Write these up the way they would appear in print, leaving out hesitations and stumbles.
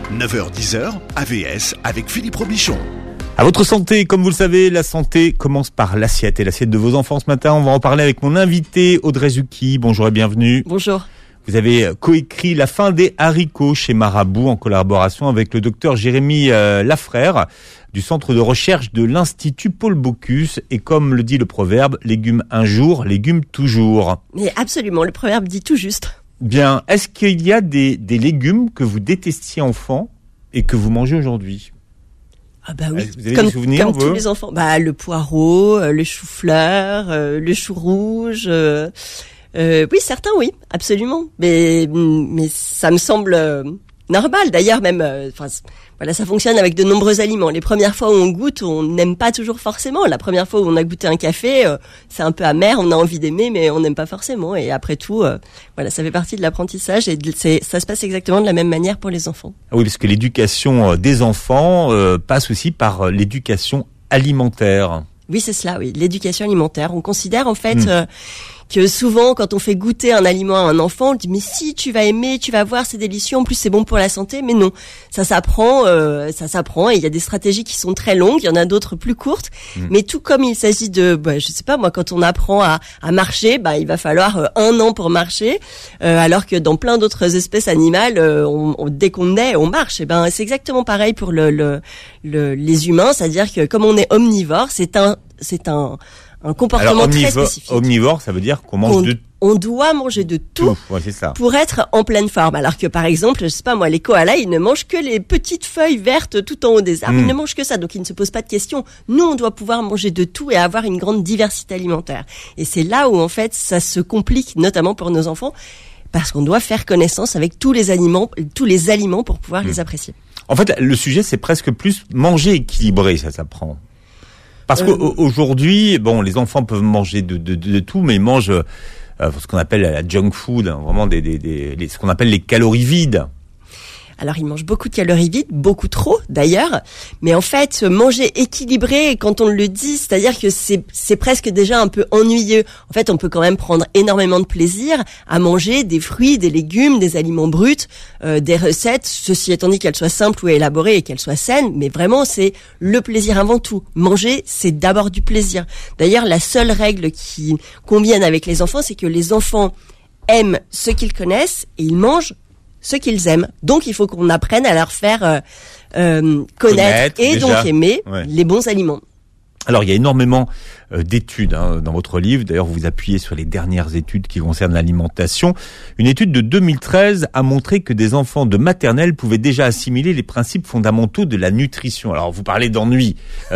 9h-10h, AVS avec Philippe Robichon. À votre santé, comme vous le savez, la santé commence par l'assiette. Et l'assiette de vos enfants ce matin, on va en parler avec mon invité Audrey Zucchi. Bonjour et bienvenue. Bonjour. Vous avez coécrit La fin des haricots chez Marabout en collaboration avec le docteur Jérémy Lafrère du centre de recherche de l'Institut Paul Bocuse. Et comme le dit le proverbe, légumes un jour, légumes toujours. Mais absolument, le proverbe dit tout juste. Bien, est-ce qu'il y a des légumes que vous détestiez enfant et que vous mangez aujourd'hui ? Ah bah oui, vous avez des souvenirs, comme tous les enfants. Bah le poireau, le chou-fleur, le chou rouge. Oui, certains, oui, absolument. Mais ça me semble normal. D'ailleurs, même, voilà, ça fonctionne avec de nombreux aliments. Les premières fois où on goûte, on n'aime pas toujours forcément. La première fois où on a goûté un café, c'est un peu amer, on a envie d'aimer, mais on n'aime pas forcément. Et après tout, voilà, ça fait partie de l'apprentissage et ça se passe exactement de la même manière pour les enfants. Ah oui, parce que l'éducation des enfants passe aussi par l'éducation alimentaire. Oui, c'est cela, oui. L'éducation alimentaire. On considère en fait que souvent, quand on fait goûter un aliment à un enfant, on dit mais si tu vas aimer, tu vas voir, c'est délicieux. En plus, c'est bon pour la santé. Mais non, ça s'apprend. Et il y a des stratégies qui sont très longues. Il y en a d'autres plus courtes. Mais tout comme il s'agit de, je sais pas moi, quand on apprend à marcher, il va falloir 1 an pour marcher, alors que dans plein d'autres espèces animales, dès qu'on naît, on marche. Et c'est exactement pareil pour les humains, c'est-à-dire que comme on est omnivore, c'est un comportement très spécifique. Omnivore, ça veut dire qu'on mange on doit manger de tout ouais, c'est ça. Pour être en pleine forme. Alors que par exemple, je sais pas moi, les koalas, ils ne mangent que les petites feuilles vertes tout en haut des arbres. Ils ne mangent que ça, donc ils ne se posent pas de questions. Nous, on doit pouvoir manger de tout et avoir une grande diversité alimentaire. Et c'est là où en fait, ça se complique, notamment pour nos enfants, parce qu'on doit faire connaissance avec tous les aliments pour pouvoir les apprécier. En fait, le sujet, c'est presque plus manger équilibré, ça s'apprend. Parce qu'aujourd'hui, les enfants peuvent manger de tout, mais ils mangent ce qu'on appelle la junk food, vraiment ce qu'on appelle les calories vides. Alors, ils mangent beaucoup de calories vides, beaucoup trop d'ailleurs. Mais en fait, manger équilibré, quand on le dit, c'est-à-dire que c'est presque déjà un peu ennuyeux. En fait, on peut quand même prendre énormément de plaisir à manger des fruits, des légumes, des aliments bruts, des recettes, ceci étant dit qu'elles soient simples ou élaborées et qu'elles soient saines. Mais vraiment, c'est le plaisir avant tout. Manger, c'est d'abord du plaisir. D'ailleurs, la seule règle qui convienne avec les enfants, c'est que les enfants aiment ce qu'ils connaissent et ils mangent ce qu'ils aiment. Donc, il faut qu'on apprenne à leur faire connaître et déjà, donc aimer les bons aliments. Alors, il y a énormément d'études dans votre livre. D'ailleurs, vous vous appuyez sur les dernières études qui concernent l'alimentation. Une étude de 2013 a montré que des enfants de maternelle pouvaient déjà assimiler les principes fondamentaux de la nutrition. Alors, vous parlez d'ennui.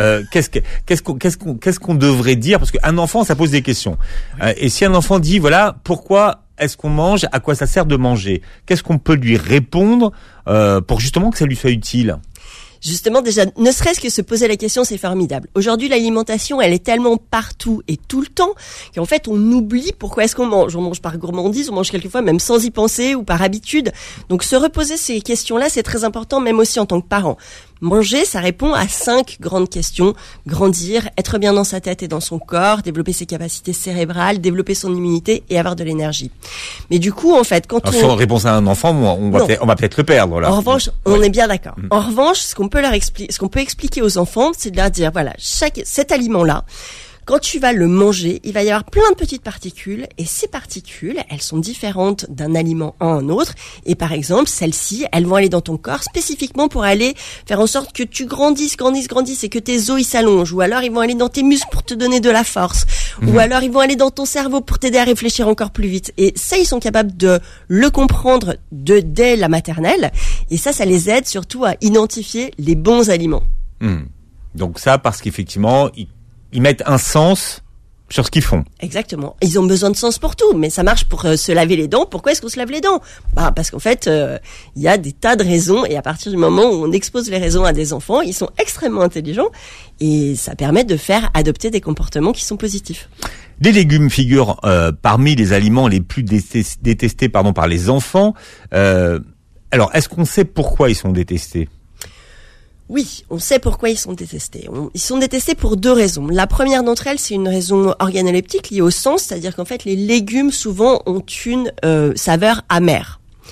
Qu'est-ce qu'on devrait dire ? Parce qu'un enfant, ça pose des questions. Et si un enfant dit, voilà, pourquoi est-ce qu'on mange ? À quoi ça sert de manger ? Qu'est-ce qu'on peut lui répondre pour justement que ça lui soit utile ? Justement, déjà, ne serait-ce que se poser la question, c'est formidable. Aujourd'hui, l'alimentation, elle est tellement partout et tout le temps qu'en fait, on oublie pourquoi est-ce qu'on mange. On mange par gourmandise, on mange quelquefois même sans y penser ou par habitude. Donc, se reposer ces questions-là, c'est très important, même aussi en tant que parent. Manger, ça répond à 5 grandes questions. Grandir, être bien dans sa tête et dans son corps, développer ses capacités cérébrales, développer son immunité et avoir de l'énergie. Mais du coup, en fait, quand si on répond à un enfant, on va peut-être le perdre, là. En revanche, on est bien d'accord. En revanche, ce qu'on peut expliquer aux enfants, c'est de leur dire, voilà, cet aliment-là, quand tu vas le manger, il va y avoir plein de petites particules et ces particules, elles sont différentes d'un aliment à un autre et par exemple, celles-ci, elles vont aller dans ton corps spécifiquement pour aller faire en sorte que tu grandisses et que tes os ils s'allongent ou alors ils vont aller dans tes muscles pour te donner de la force ou alors ils vont aller dans ton cerveau pour t'aider à réfléchir encore plus vite et ça, ils sont capables de le comprendre dès la maternelle et ça les aide surtout à identifier les bons aliments. Donc ça, parce qu'effectivement, ils mettent un sens sur ce qu'ils font. Exactement. Ils ont besoin de sens pour tout, mais ça marche pour se laver les dents. Pourquoi est-ce qu'on se lave les dents ? Parce qu'en fait, il y a des tas de raisons, et à partir du moment où on expose les raisons à des enfants, ils sont extrêmement intelligents, et ça permet de faire adopter des comportements qui sont positifs. Les légumes figurent parmi les aliments les plus détestés par les enfants. Alors, est-ce qu'on sait pourquoi ils sont détestés ? Oui, on sait pourquoi ils sont détestés. Ils sont détestés pour 2 raisons. La première d'entre elles, c'est une raison organoleptique liée au sens, c'est-à-dire qu'en fait, les légumes, souvent, ont une saveur amère.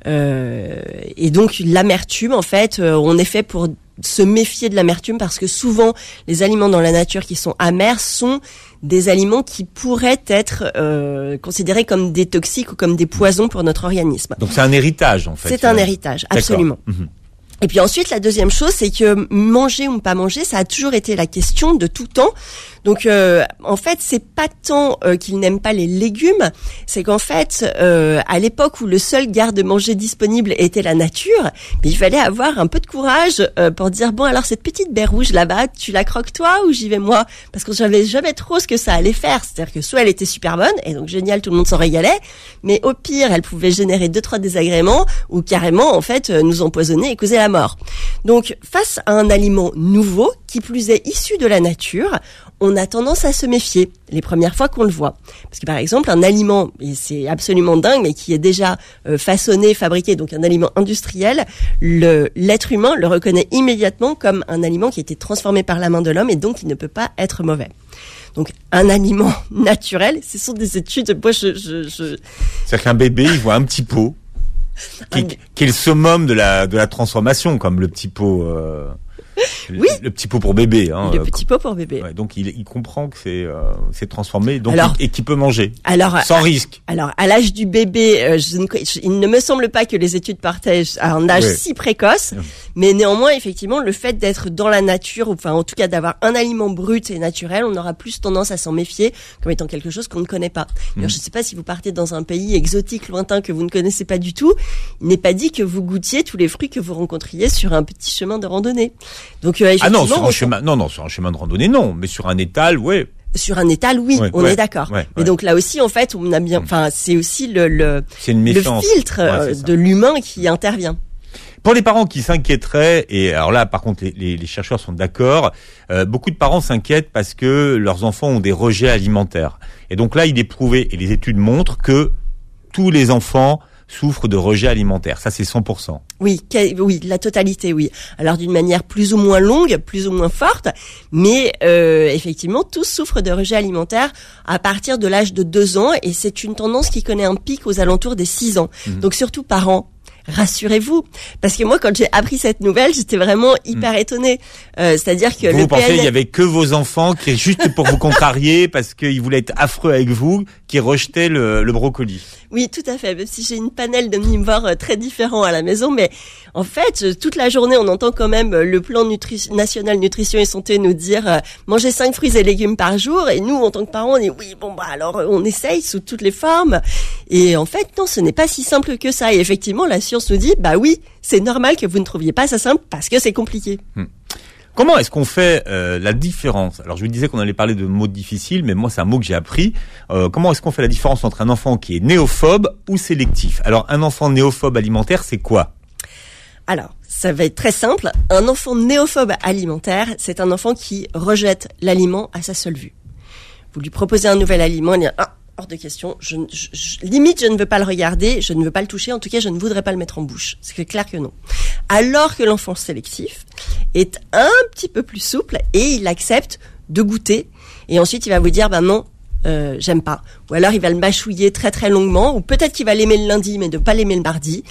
Et donc l'amertume, en fait, on est fait pour se méfier de l'amertume parce que souvent les aliments dans la nature qui sont amers sont des aliments qui pourraient être considérés comme des toxiques ou comme des poisons pour notre organisme. Donc c'est un héritage en fait. C'est un héritage, absolument. Et puis ensuite, la deuxième chose, c'est que manger ou ne pas manger, ça a toujours été la question de tout temps. Donc, en fait, c'est pas tant qu'ils n'aiment pas les légumes, c'est qu'en fait, à l'époque où le seul garde-manger disponible était la nature, mais il fallait avoir un peu de courage pour dire bon, alors cette petite baie rouge là-bas, tu la croques toi ou j'y vais moi? Parce qu'on savait jamais trop ce que ça allait faire. C'est-à-dire que soit elle était super bonne et donc génial, tout le monde s'en régalait, mais au pire, elle pouvait générer 2-3 désagréments ou carrément en fait nous empoisonner et causer la mort. Donc, face à un aliment nouveau, qui plus est issu de la nature, on a tendance à se méfier les premières fois qu'on le voit. Parce que par exemple, un aliment, et c'est absolument dingue, mais qui est déjà façonné, fabriqué, donc un aliment industriel, l'être humain le reconnaît immédiatement comme un aliment qui a été transformé par la main de l'homme et donc qui ne peut pas être mauvais. Donc, un aliment naturel, ce sont des études, moi C'est-à-dire qu'un bébé, il voit un petit pot, qui est le summum de la transformation, comme le petit pot... Oui. Le petit pot pour bébé. Hein, le petit pot pour bébé. Ouais, donc il comprend que c'est transformé, donc alors, et qu'il peut manger. Alors, sans risque. Alors à l'âge du bébé, il ne me semble pas que les études partaient à un âge si précoce, mais néanmoins effectivement le fait d'être dans la nature, enfin en tout cas d'avoir un aliment brut et naturel, on aura plus tendance à s'en méfier comme étant quelque chose qu'on ne connaît pas. D'ailleurs, je ne sais pas si vous partez dans un pays exotique, lointain que vous ne connaissez pas du tout, il n'est pas dit que vous goûtiez tous les fruits que vous rencontriez sur un petit chemin de randonnée. Donc effectivement, sur un chemin de randonnée non, mais sur un étal, ouais. Sur un étal, oui, on est d'accord. Mais donc là aussi, en fait, on a bien, enfin, c'est aussi le filtre de l'humain qui intervient. Pour les parents qui s'inquiéteraient, et alors là, par contre, les chercheurs sont d'accord, beaucoup de parents s'inquiètent parce que leurs enfants ont des rejets alimentaires. Et donc là, il est prouvé, et les études montrent que tous les enfants souffrent de rejet alimentaire. Ça, c'est 100%. Oui, la totalité, oui. Alors d'une manière plus ou moins longue, plus ou moins forte, mais effectivement, tous souffrent de rejet alimentaire à partir de l'âge de 2 ans, et c'est une tendance qui connaît un pic aux alentours des 6 ans. Donc surtout parents, rassurez-vous, parce que moi quand j'ai appris cette nouvelle, j'étais vraiment hyper étonnée. C'est-à-dire que vous pensez il y avait que vos enfants qui, juste pour vous contrarier, parce qu'ils voulaient être affreux avec vous, qui rejetaient le brocoli. Oui, tout à fait. Même si j'ai une panel d'omnivores très différents à la maison, mais en fait, toute la journée, on entend quand même le plan national nutrition et santé nous dire manger 5 fruits et légumes par jour. Et nous, en tant que parents, on dit oui, bon bah alors on essaye sous toutes les formes. Et en fait, non, ce n'est pas si simple que ça. Et effectivement, la science nous dit bah oui, c'est normal que vous ne trouviez pas ça simple parce que c'est compliqué. Comment est-ce qu'on fait la différence? Alors, je vous disais qu'on allait parler de mots difficiles, mais moi, c'est un mot que j'ai appris. Comment est-ce qu'on fait la différence entre un enfant qui est néophobe ou sélectif? Alors, un enfant néophobe alimentaire, c'est quoi? Alors, ça va être très simple. Un enfant néophobe alimentaire, c'est un enfant qui rejette l'aliment à sa seule vue. Vous lui proposez un nouvel aliment, il dit hors de question, limite je ne veux pas le regarder, je ne veux pas le toucher, en tout cas je ne voudrais pas le mettre en bouche. C'est clair que non. Alors que l'enfant sélectif est un petit peu plus souple et il accepte de goûter et ensuite il va vous dire bah non, j'aime pas. Ou alors il va le mâchouiller très très longuement, ou peut-être qu'il va l'aimer le lundi mais ne pas l'aimer le mardi.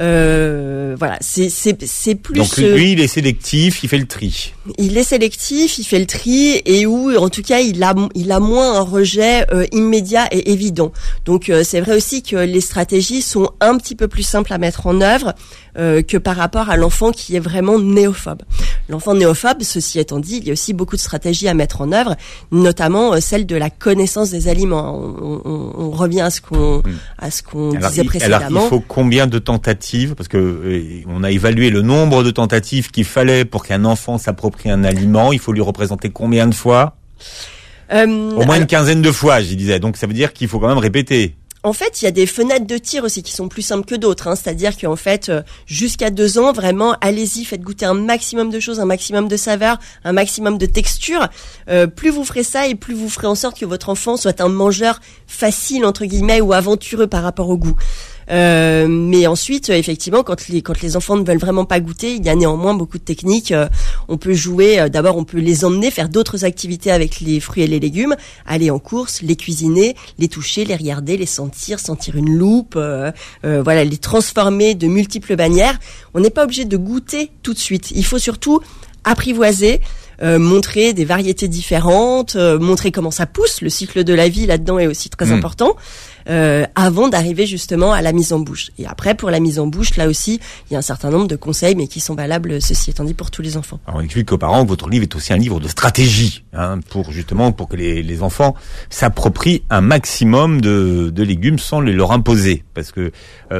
Voilà, c'est plus. Donc lui, il est sélectif, il fait le tri. Il est sélectif, il fait le tri, et où, en tout cas, il a moins un rejet immédiat et évident. Donc c'est vrai aussi que les stratégies sont un petit peu plus simples à mettre en œuvre que par rapport à l'enfant qui est vraiment néophobe. L'enfant néophobe, ceci étant dit, il y a aussi beaucoup de stratégies à mettre en œuvre, notamment celle de la connaissance des aliments. On revient à ce qu'on disait précédemment. Alors il faut combien de tentatives? Parce que on a évalué le nombre de tentatives qu'il fallait pour qu'un enfant s'approprie un aliment. Il faut lui représenter combien de fois? Au moins une quinzaine de fois, je disais. Donc ça veut dire qu'il faut quand même répéter. En fait, il y a des fenêtres de tir aussi qui sont plus simples que d'autres. C'est-à-dire qu'en fait, jusqu'à 2 ans, vraiment, allez-y, faites goûter un maximum de choses, un maximum de saveurs, un maximum de textures. Plus vous ferez ça et plus vous ferez en sorte que votre enfant soit un mangeur facile, entre guillemets, ou aventureux par rapport au goût. Mais ensuite, effectivement, quand les enfants ne veulent vraiment pas goûter, il y a néanmoins beaucoup de techniques. On peut jouer. D'abord, on peut les emmener faire d'autres activités avec les fruits et les légumes, aller en course, les cuisiner, les toucher, les regarder, les sentir une loupe, voilà, les transformer de multiples manières. On n'est pas obligé de goûter tout de suite. Il faut surtout apprivoiser, montrer des variétés différentes, montrer comment ça pousse. Le cycle de la vie là-dedans est aussi très important, avant d'arriver justement à la mise en bouche. Et après, pour la mise en bouche, là aussi, il y a un certain nombre de conseils, mais qui sont valables, ceci étant dit, pour tous les enfants. Alors, on explique aux parents que votre livre est aussi un livre de stratégie, pour que les enfants s'approprient un maximum de légumes sans les leur imposer, parce que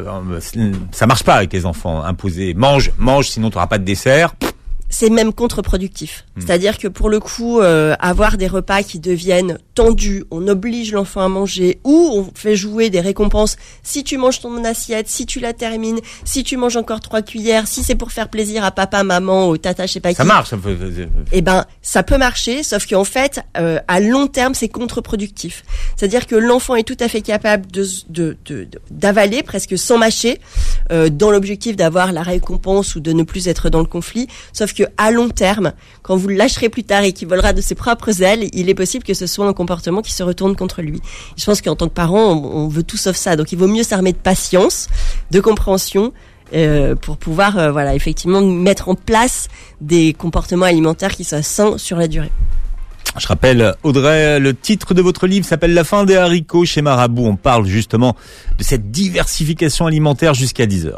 ça marche pas avec les enfants. Imposer, mange, sinon tu n'auras pas de dessert. C'est même contre-productif. C'est-à-dire que pour le coup, avoir des repas qui deviennent tendus, on oblige l'enfant à manger, ou on fait jouer des récompenses. Si tu manges ton assiette, si tu la termines, si tu manges encore 3 cuillères, si c'est pour faire plaisir à papa, maman, ou tata, je sais pas qui. Ça marche. Eh ben, ça peut marcher, sauf qu'en fait, à long terme, c'est contre-productif. C'est-à-dire que l'enfant est tout à fait capable d'avaler presque sans mâcher, dans l'objectif d'avoir la récompense ou de ne plus être dans le conflit. Sauf que à long terme, quand vous le lâcherez plus tard et qu'il volera de ses propres ailes, il est possible que ce soit un comportement qui se retourne contre lui. Et je pense qu'en tant que parent, on veut tout sauf ça. Donc il vaut mieux s'armer de patience, de compréhension, pour pouvoir, effectivement, mettre en place des comportements alimentaires qui soient sains sur la durée. Je rappelle, Audrey, le titre de votre livre s'appelle La fin des haricots chez Marabout. On parle justement de cette diversification alimentaire jusqu'à 10h.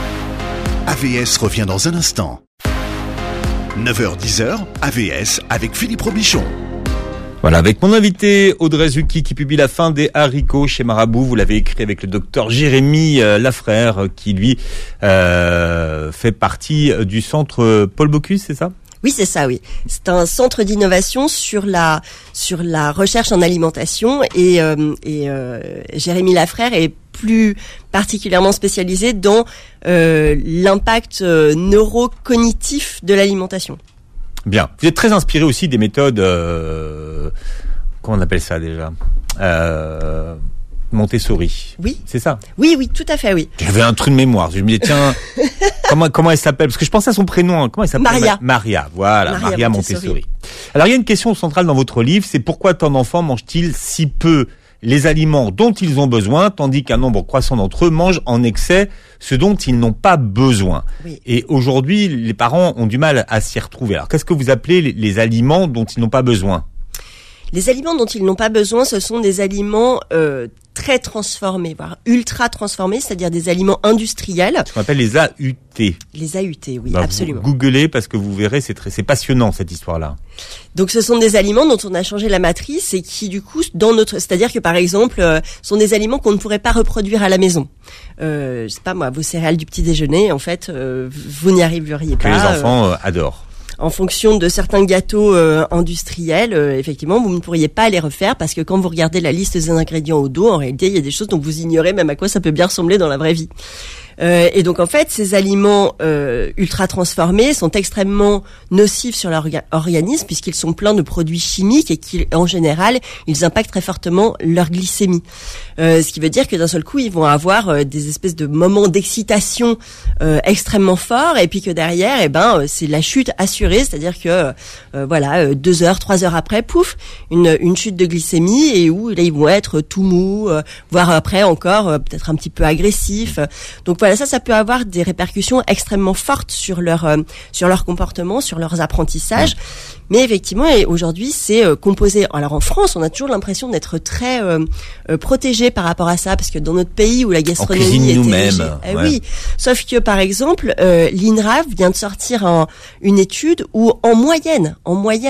AVS revient dans un instant. 9h-10h, AVS avec Philippe Robichon. Voilà, avec mon invité Audrey Zucchi qui publie La fin des haricots chez Marabout. Vous l'avez écrit avec le docteur Jérémy Lafrère qui lui fait partie du centre Paul Bocuse, c'est ça ? Oui, c'est ça, oui. C'est un centre d'innovation sur la recherche en alimentation et Jérémy Lafrère est plus particulièrement spécialisé dans l'impact neurocognitif de l'alimentation. Bien. Vous êtes très inspiré aussi des méthodes, comment on appelle ça déjà, Montessori. Oui. C'est ça? Oui, tout à fait, oui. J'avais un truc de mémoire. Je me disais, tiens, comment elle s'appelle? Parce que je pensais à son prénom. Hein. Comment elle s'appelle? Maria. Voilà. Maria Montessori. Alors, il y a une question centrale dans votre livre, c'est pourquoi tant d'enfants mangent-ils si peu les aliments dont ils ont besoin, tandis qu'un nombre croissant d'entre eux mangent en excès ce dont ils n'ont pas besoin. Oui. Et aujourd'hui, les parents ont du mal à s'y retrouver. Alors, qu'est-ce que vous appelez les aliments dont ils n'ont pas besoin? Les aliments dont ils n'ont pas besoin, ce sont des aliments très transformés, voire ultra transformés, c'est-à-dire des aliments industriels. Ce qu'on appelle les AUT. Les AUT, oui, bah, absolument. Vous googlez parce que vous verrez, c'est passionnant cette histoire-là. Donc ce sont des aliments dont on a changé la matrice et qui du coup, c'est-à-dire que par exemple, sont des aliments qu'on ne pourrait pas reproduire à la maison. Je sais pas moi, vos céréales du petit déjeuner, en fait, vous n'y arriveriez pas. Que les enfants adorent. En fonction de certains gâteaux industriels, effectivement, vous ne pourriez pas les refaire parce que quand vous regardez la liste des ingrédients au dos, en réalité, il y a des choses dont vous ignorez même à quoi ça peut bien ressembler dans la vraie vie. Et donc en fait, ces aliments ultra transformés sont extrêmement nocifs sur leur organisme puisqu'ils sont pleins de produits chimiques et qu'en général, ils impactent très fortement leur glycémie. Ce qui veut dire que d'un seul coup, ils vont avoir des espèces de moments d'excitation extrêmement forts et puis que derrière, c'est la chute assurée, c'est-à-dire que 2 heures, 3 heures après, pouf, une chute de glycémie et où là ils vont être tout mous, voire après encore peut-être un petit peu agressifs. Donc voilà, ça peut avoir des répercussions extrêmement fortes sur leur comportement, sur leurs apprentissages. Mais effectivement, aujourd'hui, c'est composé. Alors en France, on a toujours l'impression d'être très protégé par rapport à ça, parce que dans notre pays où la gastronomie est nous-mêmes, oui. Sauf que par exemple, l'INRAE vient de sortir une étude où en moyenne,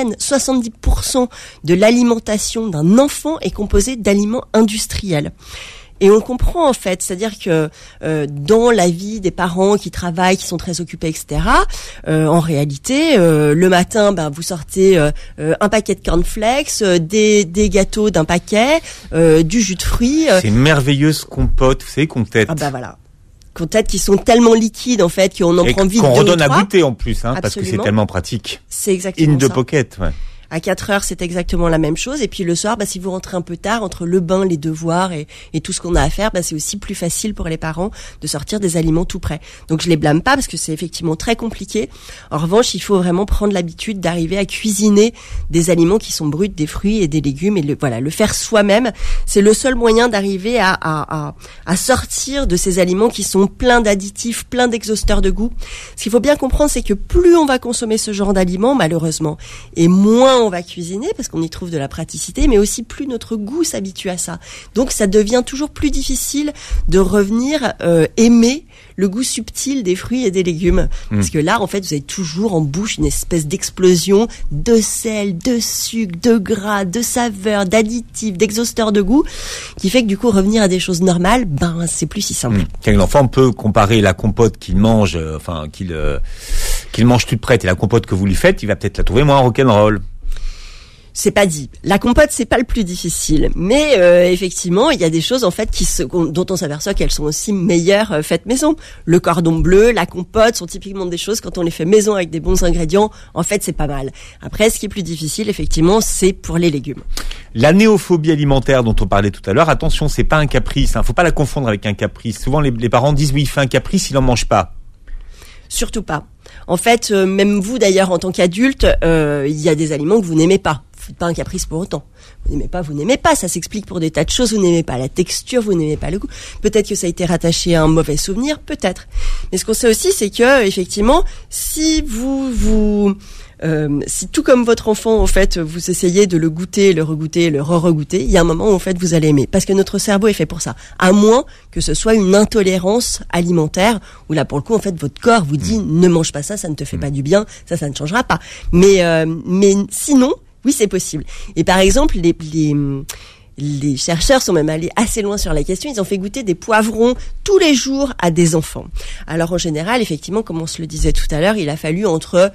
70% de l'alimentation d'un enfant est composée d'aliments industriels. Et on le comprend en fait, c'est-à-dire que dans la vie des parents qui travaillent, qui sont très occupés, etc. En réalité, le matin, vous sortez un paquet de cornflakes, des gâteaux d'un paquet, du jus de fruits. C'est une merveilleuse compote, vous savez, comtette. Voilà. Compotes qui sont tellement liquides en fait qu'on en prend vite. Qu'on redonne 2 ou 3. à goûter en plus, parce que c'est tellement pratique. C'est exactement In the ça. pocket, ouais. À 4 heures, c'est exactement la même chose. Et puis le soir, si vous rentrez un peu tard, entre le bain, les devoirs et tout ce qu'on a à faire, c'est aussi plus facile pour les parents de sortir des aliments tout prêts. Donc je les blâme pas parce que c'est effectivement très compliqué. En revanche, il faut vraiment prendre l'habitude d'arriver à cuisiner des aliments qui sont bruts, des fruits et des légumes, et le faire soi-même. C'est le seul moyen d'arriver à sortir de ces aliments qui sont pleins d'additifs, pleins d'exhausteurs de goût. Ce qu'il faut bien comprendre, c'est que plus on va consommer ce genre d'aliments, malheureusement, et moins on va cuisiner, parce qu'on y trouve de la praticité, mais aussi plus notre goût s'habitue à ça. Donc ça devient toujours plus difficile de revenir aimer le goût subtil des fruits et des légumes. Parce que là, en fait, vous avez toujours en bouche une espèce d'explosion de sel, de sucre, de gras, de saveurs, d'additifs, d'exhausteurs de goût, qui fait que du coup, revenir à des choses normales, c'est plus si simple. L'enfant peut comparer la compote qu'il mange, qu'il mange toute prête, et la compote que vous lui faites, il va peut-être la trouver moins rock'n'roll. C'est pas dit. La compote, c'est pas le plus difficile, mais effectivement, il y a des choses en fait dont on s'aperçoit qu'elles sont aussi meilleures faites maison. Le cordon bleu, la compote sont typiquement des choses quand on les fait maison avec des bons ingrédients. En fait, c'est pas mal. Après, ce qui est plus difficile, effectivement, c'est pour les légumes. La néophobie alimentaire dont on parlait tout à l'heure, attention, c'est pas un caprice. Faut pas la confondre avec un caprice. Souvent, les parents disent oui, il fait un caprice, il en mange pas. Surtout pas. En fait, même vous d'ailleurs, en tant qu'adulte, il y a des aliments que vous n'aimez pas. Pas un caprice pour autant. Vous n'aimez pas, ça s'explique pour des tas de choses. Vous n'aimez pas la texture, vous n'aimez pas le goût. Peut-être que ça a été rattaché à un mauvais souvenir, peut-être. Mais ce qu'on sait aussi, c'est que effectivement, si si tout comme votre enfant, en fait, vous essayez de le goûter, le regoûter, le re-regoûter, il y a un moment où, en fait, vous allez aimer. Parce que notre cerveau est fait pour ça. À moins que ce soit une intolérance alimentaire, où là, pour le coup, en fait, votre corps vous dit, ne mange pas ça ne te fait pas du bien, ça ne changera pas. Mais sinon, oui, c'est possible. Et par exemple, les chercheurs sont même allés assez loin sur la question. Ils ont fait goûter des poivrons tous les jours à des enfants. Alors en général, effectivement, comme on se le disait tout à l'heure, il a fallu entre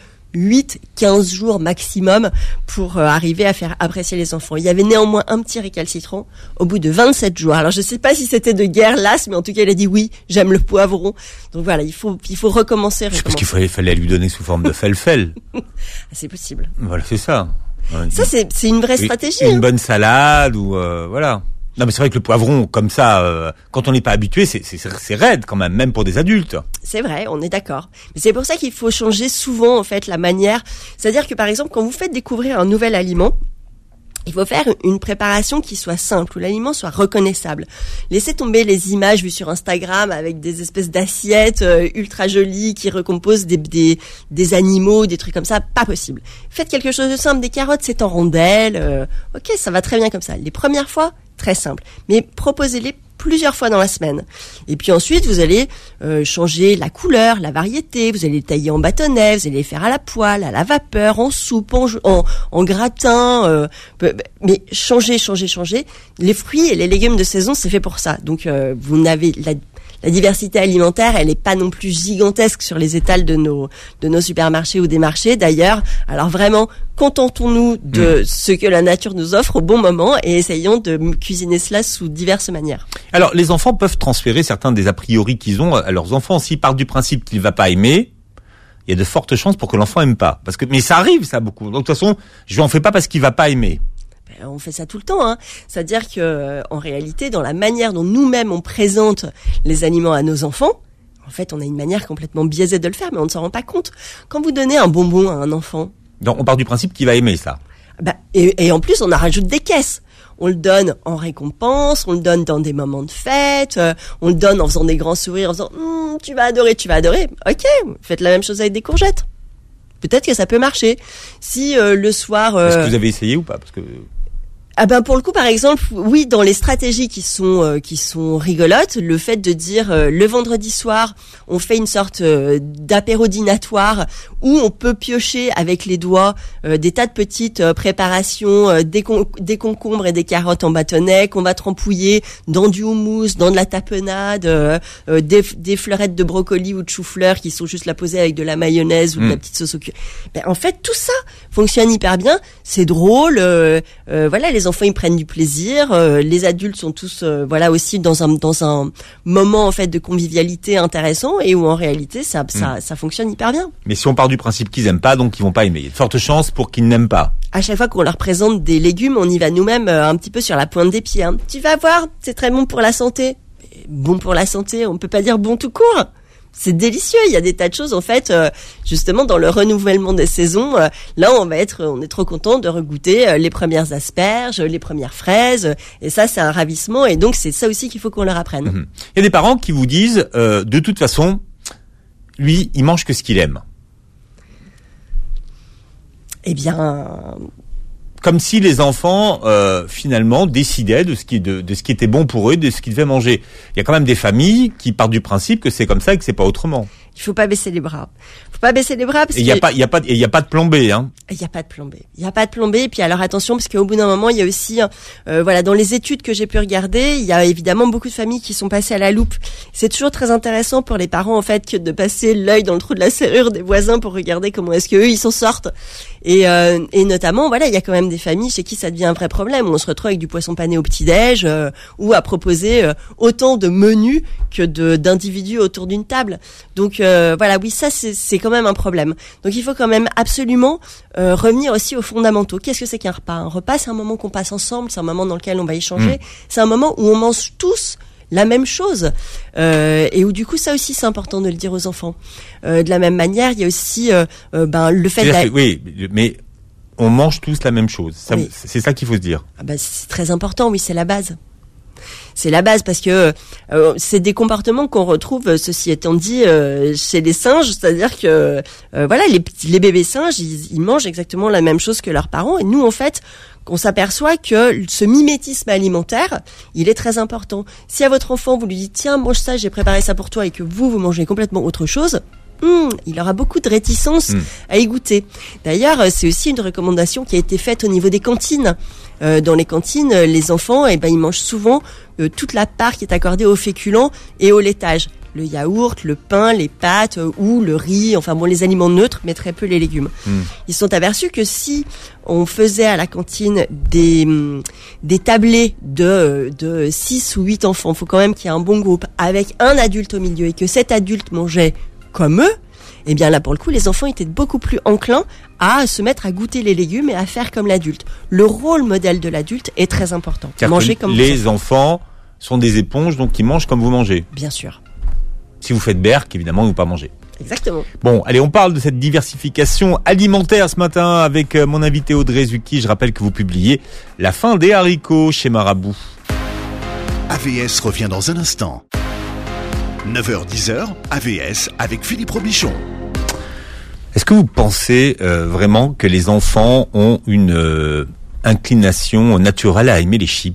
8-15 jours maximum pour arriver à faire apprécier les enfants. Il y avait néanmoins un petit récalcitrant au bout de 27 jours. Alors je sais pas si c'était de guerre lasse, mais en tout cas il a dit oui, j'aime le poivron. Donc voilà, il faut recommencer. Je pense qu'il fallait lui donner sous forme de fel-fel. C'est possible. Voilà, c'est ça. Ça c'est une vraie stratégie. Une bonne salade ou voilà. Non, mais c'est vrai que le poivron, comme ça, quand on n'est pas habitué, c'est raide quand même pour des adultes. C'est vrai, on est d'accord. Mais c'est pour ça qu'il faut changer souvent, en fait, la manière. C'est-à-dire que, par exemple, quand vous faites découvrir un nouvel aliment, il faut faire une préparation qui soit simple, où l'aliment soit reconnaissable. Laissez tomber les images vues sur Instagram avec des espèces d'assiettes ultra jolies qui recomposent des animaux, des trucs comme ça. Pas possible. Faites quelque chose de simple. Des carottes, c'est en rondelles. Ok, ça va très bien comme ça. Les premières fois, très simple. Mais proposez-les plusieurs fois dans la semaine. Et puis ensuite, vous allez changer la couleur, la variété. Vous allez les tailler en bâtonnets, vous allez les faire à la poêle, à la vapeur, en soupe, en gratin. Mais changez. Les fruits et les légumes de saison, c'est fait pour ça. Donc, vous n'avez la diversité alimentaire, elle n'est pas non plus gigantesque sur les étals de nos supermarchés ou des marchés. D'ailleurs, alors vraiment, contentons-nous de ce que la nature nous offre au bon moment et essayons de cuisiner cela sous diverses manières. Alors, les enfants peuvent transférer certains des a priori qu'ils ont à leurs enfants. S'ils partent du principe qu'il va pas aimer, il y a de fortes chances pour que l'enfant aime pas. Mais ça arrive, ça, beaucoup. Donc, de toute façon, je lui en fais pas parce qu'il va pas aimer. On fait ça tout le temps, hein. C'est-à-dire que, en réalité, dans la manière dont nous-mêmes on présente les aliments à nos enfants, en fait, on a une manière complètement biaisée de le faire, mais on ne s'en rend pas compte. Quand vous donnez un bonbon à un enfant, donc on part du principe qu'il va aimer ça. Et en plus, on en rajoute des caisses. On le donne en récompense, on le donne dans des moments de fête, on le donne en faisant des grands sourires, en faisant tu vas adorer. Ok, faites la même chose avec des courgettes. Peut-être que ça peut marcher. Si le soir... Est-ce que vous avez essayé ou pas? Parce que... pour le coup, par exemple, oui, dans les stratégies qui sont rigolotes, le fait de dire le vendredi soir, on fait une sorte d'apéro dînatoire où on peut piocher avec les doigts des tas de petites préparations, des concombres et des carottes en bâtonnets qu'on va trempouiller dans du houmous, dans de la tapenade, des fleurettes de brocoli ou de chou-fleur qui sont juste là posées avec de la mayonnaise ou de la petite sauce au curry. En fait, tout ça fonctionne hyper bien. C'est drôle. Voilà, les les enfants ils prennent du plaisir, les adultes sont tous aussi dans un moment en fait de convivialité intéressant et où en réalité ça fonctionne hyper bien. Mais si on part du principe qu'ils aiment pas, donc ils vont pas aimer. Il y a de fortes chances pour qu'ils n'aiment pas. À chaque fois qu'on leur présente des légumes, on y va nous-mêmes un petit peu sur la pointe des pieds. Tu vas voir, c'est très bon pour la santé. Bon pour la santé, on peut pas dire bon tout court. C'est délicieux. Il y a des tas de choses en fait, justement dans le renouvellement des saisons. Là, on est trop content de regoûter les premières asperges, les premières fraises. Et ça, c'est un ravissement. Et donc, c'est ça aussi qu'il faut qu'on leur apprenne. Mmh. Il y a des parents qui vous disent, de toute façon, lui, il mange que ce qu'il aime. Eh bien, comme si les enfants finalement décidaient de ce qui était bon pour eux, de ce qu'ils devaient manger. Il y a quand même des familles qui partent du principe que c'est comme ça et que c'est pas autrement. Il faut pas baisser les bras. Faut pas baisser les bras parce il y a pas de plan B, hein. Il y a pas de plan B. Il y a pas de plan B. Et puis alors attention parce qu'au bout d'un moment, il y a aussi dans les études que j'ai pu regarder, il y a évidemment beaucoup de familles qui sont passées à la loupe. C'est toujours très intéressant pour les parents en fait que de passer l'œil dans le trou de la serrure des voisins pour regarder comment est-ce que eux ils s'en sortent. Et notamment il y a quand même des familles chez qui ça devient un vrai problème. On se retrouve avec du poisson pané au petit-déj ou à proposer autant de menus que d'individus autour d'une table. Donc ça c'est quand même un problème. Donc il faut quand même absolument revenir aussi aux fondamentaux. Qu'est-ce que c'est qu'un repas ? Un repas, c'est un moment qu'on passe ensemble, c'est un moment dans lequel on va échanger, c'est un moment où on mange tous la même chose et où du coup ça aussi c'est important de le dire aux enfants. De la même manière, il y a aussi le fait oui, mais on mange tous la même chose. Ça, oui. C'est ça qu'il faut se dire. C'est très important, oui, c'est la base. C'est la base parce que c'est des comportements qu'on retrouve, ceci étant dit, chez les singes, c'est-à-dire que les bébés singes, ils mangent exactement la même chose que leurs parents et nous en fait, on s'aperçoit que ce mimétisme alimentaire, il est très important. Si à votre enfant vous lui dites tiens mange ça, j'ai préparé ça pour toi et que vous mangez complètement autre chose, il aura beaucoup de réticence à y goûter. D'ailleurs, c'est aussi une recommandation qui a été faite au niveau des cantines. Dans les cantines, les enfants, ils mangent souvent toute la part qui est accordée aux féculents et au laitage. Le yaourt, le pain, les pâtes ou le riz, les aliments neutres, mais très peu les légumes. Ils sont aperçus que si on faisait à la cantine des tablés de 6 ou 8 enfants, faut quand même qu'il y ait un bon groupe, avec un adulte au milieu et que cet adulte mangeait comme eux, eh bien là pour le coup les enfants étaient beaucoup plus enclins à se mettre à goûter les légumes et à faire comme l'adulte. Le rôle modèle de l'adulte est très important. Manger comme les enfants sont des éponges, donc ils mangent comme vous mangez. Bien sûr. Si vous faites berk, évidemment, vous ne pas manger. Exactement. Bon, allez, on parle de cette diversification alimentaire ce matin avec mon invité Audrey Zucchi. Je rappelle que vous publiez La fin des haricots chez Marabout. AVS revient dans un instant. 9h-10h, AVS avec Philippe Robichon. Est-ce que vous pensez vraiment que les enfants ont une inclination naturelle à aimer les chips ?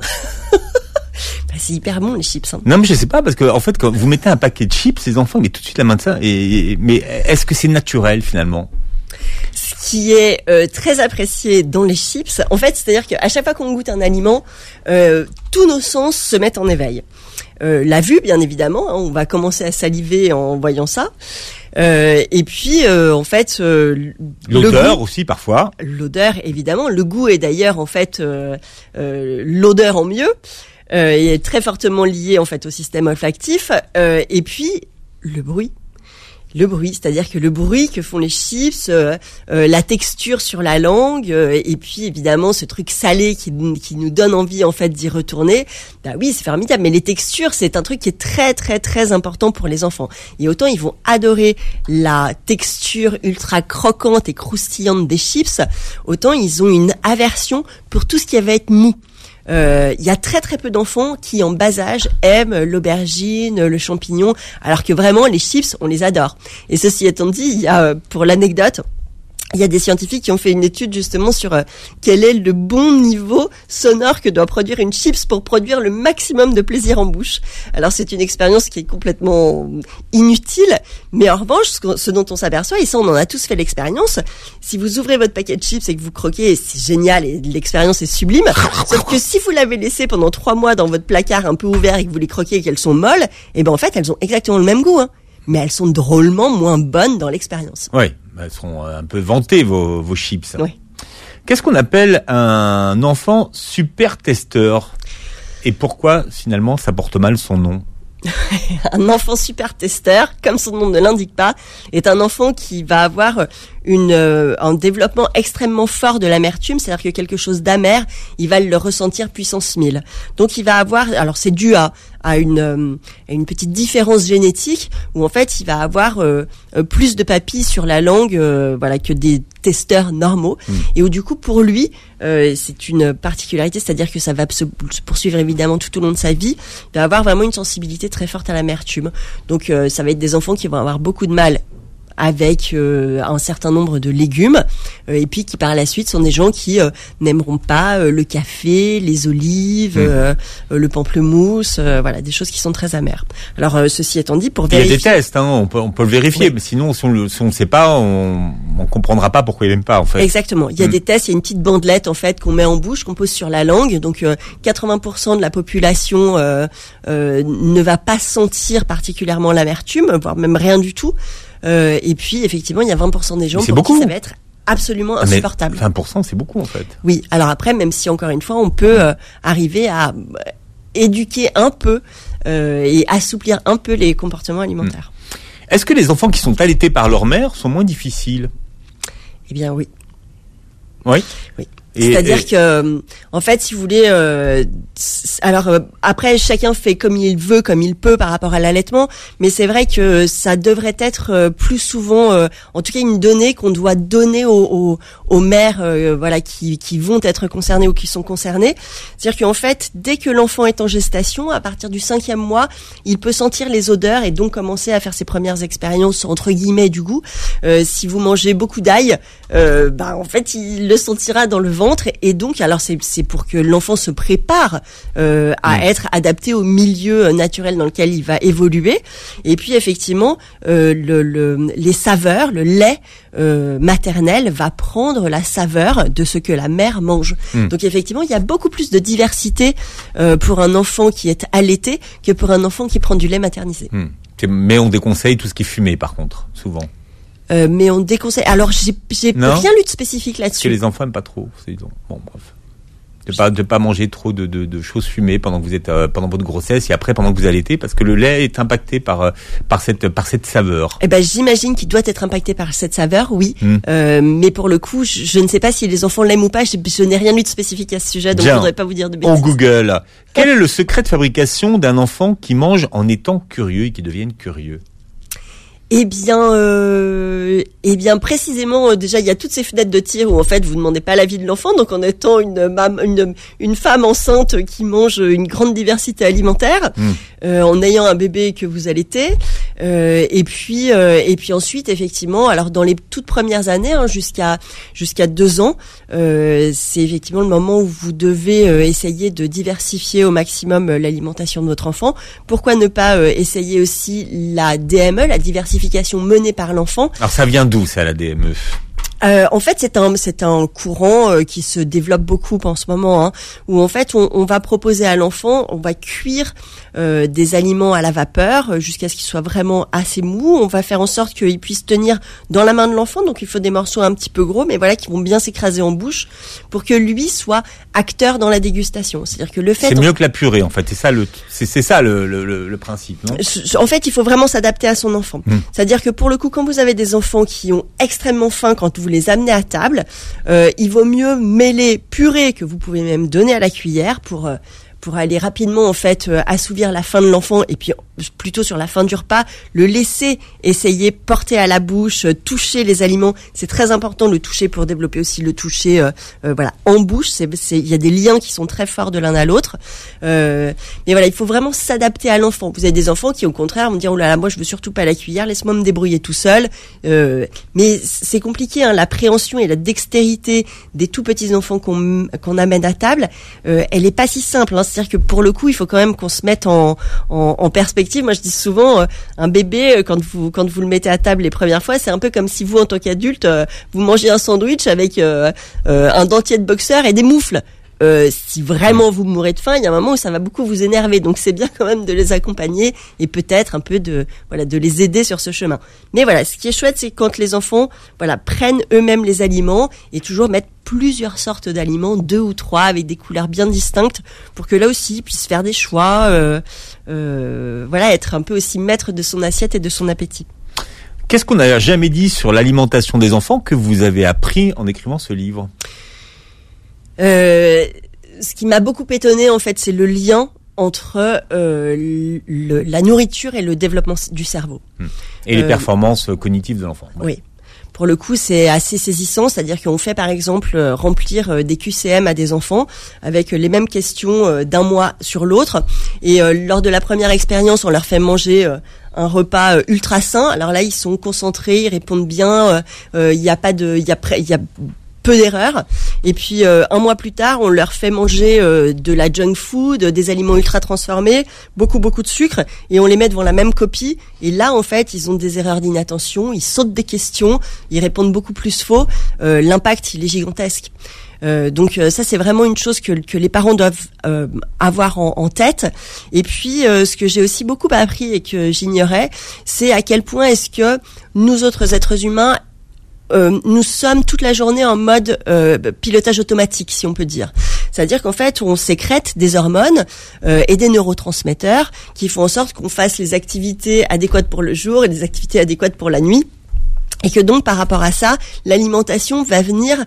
C'est hyper bon les chips. Non mais je sais pas parce que en fait quand vous mettez un paquet de chips, les enfants ils mettent tout de suite la main de ça. Mais est-ce que c'est naturel finalement ? Ce qui est très apprécié dans les chips, en fait, c'est-à-dire qu'à chaque fois qu'on goûte un aliment, tous nos sens se mettent en éveil. La vue, bien évidemment, on va commencer à saliver en voyant ça. Et puis, en fait, l'odeur aussi parfois. L'odeur, évidemment. Le goût est d'ailleurs, en fait, l'odeur en mieux. Est très fortement lié, en fait, au système olfactif. Et puis, le bruit. Le bruit, c'est-à-dire que le bruit que font les chips, la texture sur la langue, et puis évidemment ce truc salé qui nous donne envie en fait d'y retourner. Bah oui, c'est formidable. Mais les textures, c'est un truc qui est très très très important pour les enfants. Et autant ils vont adorer la texture ultra croquante et croustillante des chips, autant ils ont une aversion pour tout ce qui va être mou. Il y a très très peu d'enfants qui en bas âge aiment l'aubergine, le champignon, alors que vraiment les chips on les adore. Et ceci étant dit, il y a pour l'anecdote, il y a des scientifiques qui ont fait une étude justement sur quel est le bon niveau sonore que doit produire une chips pour produire le maximum de plaisir en bouche. Alors c'est une expérience qui est complètement inutile, mais en revanche, ce dont on s'aperçoit, et ça on en a tous fait l'expérience, si vous ouvrez votre paquet de chips et que vous croquez, c'est génial et l'expérience est sublime, sauf que si vous l'avez laissé pendant 3 mois dans votre placard un peu ouvert et que vous les croquez et qu'elles sont molles, et ben en fait elles ont exactement le même goût, mais elles sont drôlement moins bonnes dans l'expérience. Oui. Elles seront un peu vantées, vos chips. Oui. Qu'est-ce qu'on appelle un enfant super testeur? Et pourquoi, finalement, ça porte mal son nom? Un enfant super testeur, comme son nom ne l'indique pas, est un enfant qui va avoir un développement extrêmement fort de l'amertume, c'est-à-dire que quelque chose d'amer, il va le ressentir puissance 1000. Donc il va avoir, alors c'est dû à une petite différence génétique où en fait il va avoir plus de papilles sur la langue, voilà, que des testeurs normaux, et où du coup pour lui c'est une particularité, c'est-à-dire que ça va se poursuivre évidemment tout au long de sa vie. Il va avoir vraiment une sensibilité très forte à l'amertume. Donc ça va être des enfants qui vont avoir beaucoup de mal avec un certain nombre de légumes, et puis qui par la suite sont des gens qui n'aimeront pas le café, les olives, le pamplemousse, voilà, des choses qui sont très amères. Alors ceci étant dit, pour vérifier, il y a des tests, hein, on peut le vérifier, oui. Mais sinon si on ne sait pas, on comprendra pas pourquoi il aime pas, en fait. Exactement. Il y a des tests, il y a une petite bandelette en fait qu'on met en bouche, qu'on pose sur la langue. Donc 80% de la population ne va pas sentir particulièrement l'amertume, voire même rien du tout. Et puis effectivement il y a 20% des gens pour qui ça va être absolument insupportable. 20% c'est beaucoup en fait. Oui, alors après, même si encore une fois on peut arriver à éduquer un peu et assouplir un peu les comportements alimentaires. Est-ce que les enfants qui sont allaités par leur mère sont moins difficiles? Eh bien oui. Oui. Oui. C'est-à-dire que, en fait, si vous voulez, après chacun fait comme il veut, comme il peut par rapport à l'allaitement, mais c'est vrai que ça devrait être plus souvent, en tout cas, une donnée qu'on doit donner aux mères, voilà, qui vont être concernées ou qui sont concernées. C'est-à-dire qu'en fait, dès que l'enfant est en gestation, à partir du 5e mois, il peut sentir les odeurs et donc commencer à faire ses premières expériences entre guillemets du goût. Si vous mangez beaucoup d'ail, en fait, il le sentira dans le ventre, et donc alors c'est pour que l'enfant se prépare à être adapté au milieu naturel dans lequel il va évoluer. Et puis effectivement les saveurs, le lait maternel va prendre la saveur de ce que la mère mange. Donc effectivement il y a beaucoup plus de diversité pour un enfant qui est allaité que pour un enfant qui prend du lait maternisé. Mais on déconseille tout ce qui est fumé par contre, souvent. Mais on déconseille. Alors j'ai rien lu de spécifique là-dessus. Parce que les enfants aiment pas trop. Bon, bref. De pas manger trop de choses fumées pendant que vous êtes pendant votre grossesse et après pendant que vous allaitez, parce que le lait est impacté par cette saveur. Eh ben j'imagine qu'il doit être impacté par cette saveur, oui. Mais pour le coup, je ne sais pas si les enfants l'aiment ou pas. Je n'ai rien lu de spécifique à ce sujet, donc je ne voudrais pas vous dire de bêtises. On Google. Quel est le secret de fabrication d'un enfant qui mange en étant curieux et qui devienne curieux? Eh bien, précisément, déjà, il y a toutes ces fenêtres de tir où, en fait, vous demandez pas l'avis de l'enfant. Donc, en étant une femme enceinte qui mange une grande diversité alimentaire, en ayant un bébé que vous allaitez, et puis ensuite, effectivement, alors dans les toutes premières années, jusqu'à 2 ans, c'est effectivement le moment où vous devez essayer de diversifier au maximum l'alimentation de votre enfant. Pourquoi ne pas essayer aussi la DME, la diversification menée par l'enfant? Alors ça vient d'où ça, la DME? En fait, c'est un courant qui se développe beaucoup en ce moment, où en fait on va proposer à l'enfant, on va cuire des aliments à la vapeur jusqu'à ce qu'ils soient vraiment assez mous. On va faire en sorte qu'ils puissent tenir dans la main de l'enfant, donc il faut des morceaux un petit peu gros, mais voilà, qui vont bien s'écraser en bouche pour que lui soit acteur dans la dégustation. C'est-à-dire que le fait, c'est mieux que la purée, en fait. C'est ça le principe, non? En fait, il faut vraiment s'adapter à son enfant. C'est-à-dire que pour le coup, quand vous avez des enfants qui ont extrêmement faim, quand vous les amenez à table, il vaut mieux mêler purée que vous pouvez même donner à la cuillère pour aller rapidement en fait assouvir la faim de l'enfant, et puis plutôt sur la fin du repas le laisser essayer, porter à la bouche, toucher les aliments. C'est très important le toucher pour développer aussi le toucher voilà, en bouche. Il y a des liens qui sont très forts de l'un à l'autre, mais voilà, il faut vraiment s'adapter à l'enfant. Vous avez des enfants qui au contraire vont dire oh là là, moi je veux surtout pas la cuillère, laisse-moi me débrouiller tout seul, mais c'est compliqué, la préhension et la dextérité des tout petits enfants qu'on amène à table, elle est pas si simple, c'est-à-dire que pour le coup, il faut quand même qu'on se mette en perspective. Moi, je dis souvent, un bébé, quand vous le mettez à table les premières fois, c'est un peu comme si vous, en tant qu'adulte, vous mangez un sandwich avec un dentier de boxeur et des moufles. si vraiment vous mourrez de faim, il y a un moment où ça va beaucoup vous énerver. Donc c'est bien quand même de les accompagner et peut-être un peu de les aider sur ce chemin. Mais voilà, ce qui est chouette, c'est quand les enfants prennent eux-mêmes les aliments et toujours mettre plusieurs sortes d'aliments, 2 ou 3 avec des couleurs bien distinctes pour que là aussi ils puissent faire des choix, être un peu aussi maître de son assiette et de son appétit. Qu'est-ce qu'on n'a jamais dit sur l'alimentation des enfants que vous avez appris en écrivant ce livre ? Ce qui m'a beaucoup étonné en fait, c'est le lien entre la nourriture et le développement du cerveau. Et les performances cognitives de l'enfant. Ouais. Oui. Pour le coup, c'est assez saisissant, c'est-à-dire qu'on fait par exemple remplir des QCM à des enfants avec les mêmes questions d'un mois sur l'autre. Et lors de la première expérience, on leur fait manger un repas ultra sain. Alors là, ils sont concentrés, ils répondent bien. Il y a peu d'erreurs. Et puis un mois plus tard, on leur fait manger de la junk food, des aliments ultra transformés, beaucoup de sucre, et on les met devant la même copie. Et là, en fait, ils ont des erreurs d'inattention, ils sautent des questions, ils répondent beaucoup plus faux. L'impact, il est gigantesque. Donc ça, c'est vraiment une chose que les parents doivent avoir en tête. Et puis, ce que j'ai aussi beaucoup appris et que j'ignorais, c'est à quel point est-ce que nous autres êtres humains nous sommes toute la journée en mode pilotage automatique, si on peut dire. C'est-à-dire qu'en fait, on sécrète des hormones et des neurotransmetteurs qui font en sorte qu'on fasse les activités adéquates pour le jour et les activités adéquates pour la nuit. Et que donc, par rapport à ça, l'alimentation va venir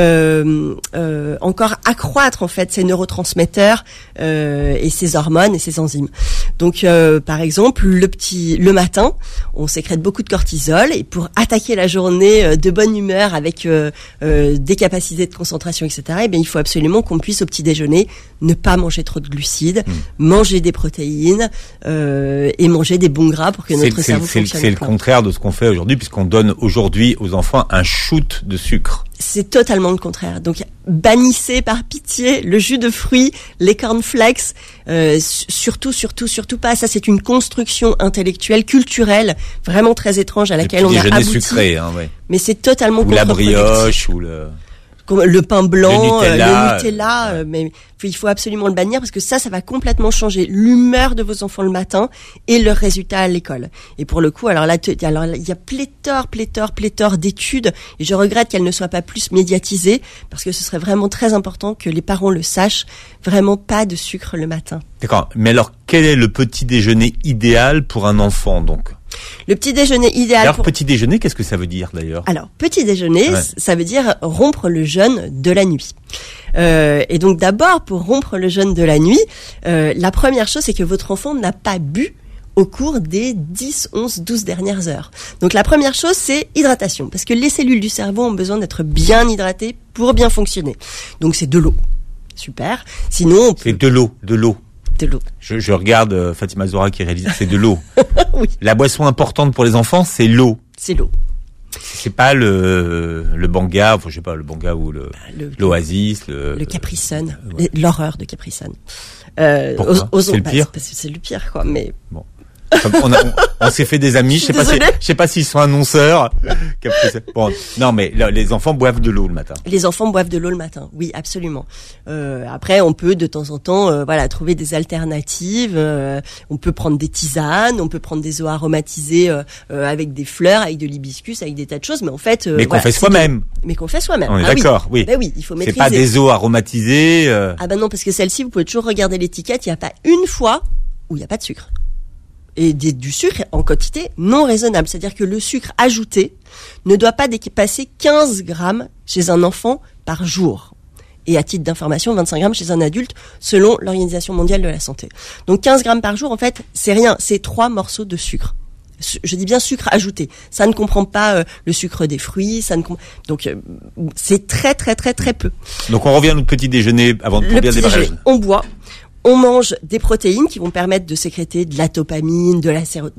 encore accroître en fait ces neurotransmetteurs et ces hormones et ces enzymes. Donc, par exemple, le matin, on sécrète beaucoup de cortisol et pour attaquer la journée de bonne humeur avec des capacités de concentration, etc. Eh bien, il faut absolument qu'on puisse au petit déjeuner ne pas manger trop de glucides, manger des protéines et manger des bons gras pour que notre cerveau fonctionne. C'est le contraire de ce qu'on fait aujourd'hui, puisqu'on donne aujourd'hui aux enfants un shoot de sucre. C'est totalement le contraire. Donc, bannissez par pitié le jus de fruits, les cornflakes, surtout pas. Ça, c'est une construction intellectuelle, culturelle, vraiment très étrange à laquelle on a abouti. Sucré, ouais. Mais c'est totalement contre-productif. Ou la brioche, ou le pain blanc, le Nutella, mais il faut absolument le bannir parce que ça va complètement changer l'humeur de vos enfants le matin et leur résultat à l'école. Et pour le coup, alors il y a pléthore d'études et je regrette qu'elles ne soient pas plus médiatisées parce que ce serait vraiment très important que les parents le sachent. Vraiment pas de sucre le matin. D'accord. Mais alors, quel est le petit déjeuner idéal pour un enfant, donc ? Le petit déjeuner idéal. Alors, petit déjeuner, qu'est-ce que ça veut dire d'ailleurs ? Alors, petit déjeuner, ça veut dire rompre le jeûne de la nuit. Et donc d'abord, pour rompre le jeûne de la nuit, la première chose, c'est que votre enfant n'a pas bu au cours des 10, 11, 12 dernières heures. Donc la première chose, c'est hydratation. Parce que les cellules du cerveau ont besoin d'être bien hydratées pour bien fonctionner. Donc c'est de l'eau. Super. Sinon, c'est de l'eau. De l'eau. Je regarde Fatima Zora qui réalise, c'est de l'eau. Oui. La boisson importante pour les enfants, c'est l'eau. C'est l'eau. C'est pas le Banga, je sais pas, le Banga ou l'Oasis, le Capri Sun, l'horreur de Capri Sun. Pourquoi c'est le pire. Parce que c'est le pire, quoi. Mais bon. On s'est fait des amis, je sais pas s'ils sont annonceurs. Bon, non, mais les enfants boivent de l'eau le matin. Les enfants boivent de l'eau le matin, oui, absolument. Après, on peut de temps en temps, trouver des alternatives. On peut prendre des tisanes, on peut prendre des eaux aromatisées avec des fleurs, avec de l'hibiscus, avec des tas de choses. Mais en fait, qu'on fait soi-même. Mais qu'on fait soi-même. On est d'accord, oui. Ben oui, il faut maîtriser. C'est pas des eaux aromatisées. Ah ben non, parce que celle-ci, vous pouvez toujours regarder l'étiquette. Il n'y a pas une fois où il n'y a pas de sucre. Et du sucre en quantité non raisonnable. C'est-à-dire que le sucre ajouté ne doit pas dépasser 15 grammes chez un enfant par jour. Et à titre d'information, 25 grammes chez un adulte, selon l'Organisation mondiale de la santé. Donc 15 grammes par jour, en fait, c'est rien. C'est 3 morceaux de sucre. Je dis bien sucre ajouté. Ça ne comprend pas le sucre des fruits. Donc c'est très peu. Donc on revient à notre petit déjeuner avant de bien démarrer. On boit. On mange des protéines qui vont permettre de sécréter de la dopamine, de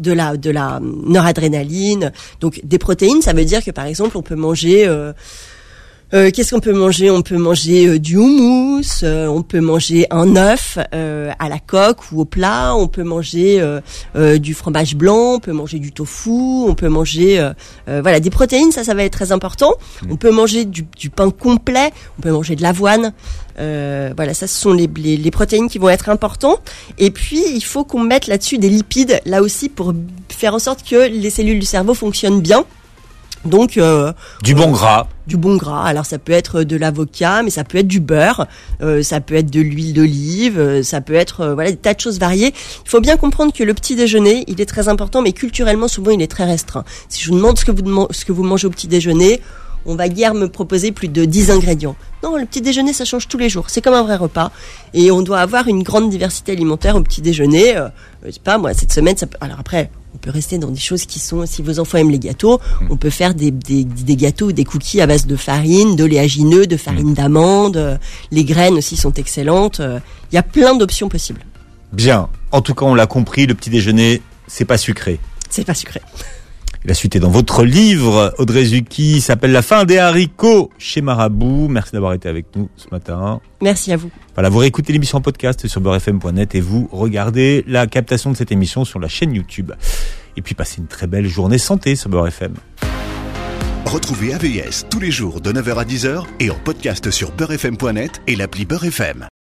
la noradrénaline. Donc des protéines, ça veut dire que par exemple, on peut manger Qu'est-ce qu'on peut manger ? On peut manger du houmous, on peut manger un œuf à la coque ou au plat, on peut manger du fromage blanc, on peut manger du tofu, on peut manger voilà, des protéines, ça va être très important. On peut manger du pain complet, on peut manger de l'avoine. Voilà, ça ce sont les protéines qui vont être importants. Et puis il faut qu'on mette là-dessus des lipides, là aussi pour faire en sorte que les cellules du cerveau fonctionnent bien. Donc du bon gras. Du bon gras. Alors ça peut être de l'avocat, mais ça peut être du beurre, ça peut être de l'huile d'olive, ça peut être voilà, des tas de choses variées. Il faut bien comprendre que le petit déjeuner, il est très important, mais culturellement souvent il est très restreint. Si je vous demande ce que vous mangez au petit déjeuner, on va guère me proposer plus de 10 ingrédients. Non, le petit déjeuner, ça change tous les jours. C'est comme un vrai repas. Et on doit avoir une grande diversité alimentaire au petit déjeuner. Je sais pas, moi, cette semaine, ça peut... Alors après, on peut rester dans des choses qui sont... Si vos enfants aiment les gâteaux, on peut faire des gâteaux ou des cookies à base de farine, d'oléagineux, de farine d'amande. Les graines aussi sont excellentes. Il y a plein d'options possibles. Bien. En tout cas, on l'a compris, le petit déjeuner, c'est pas sucré. C'est pas sucré. La suite est dans votre livre, Audrey Zucchi, s'appelle La fin des haricots chez Marabout. Merci d'avoir été avec nous ce matin. Merci à vous. Voilà, vous réécoutez l'émission en podcast sur beurrefm.net et vous regardez la captation de cette émission sur la chaîne YouTube. Et puis passez une très belle journée santé sur Beurre FM. Retrouvez AVS tous les jours de 9h à 10h et en podcast sur beurrefm.net et l'appli Beurre FM.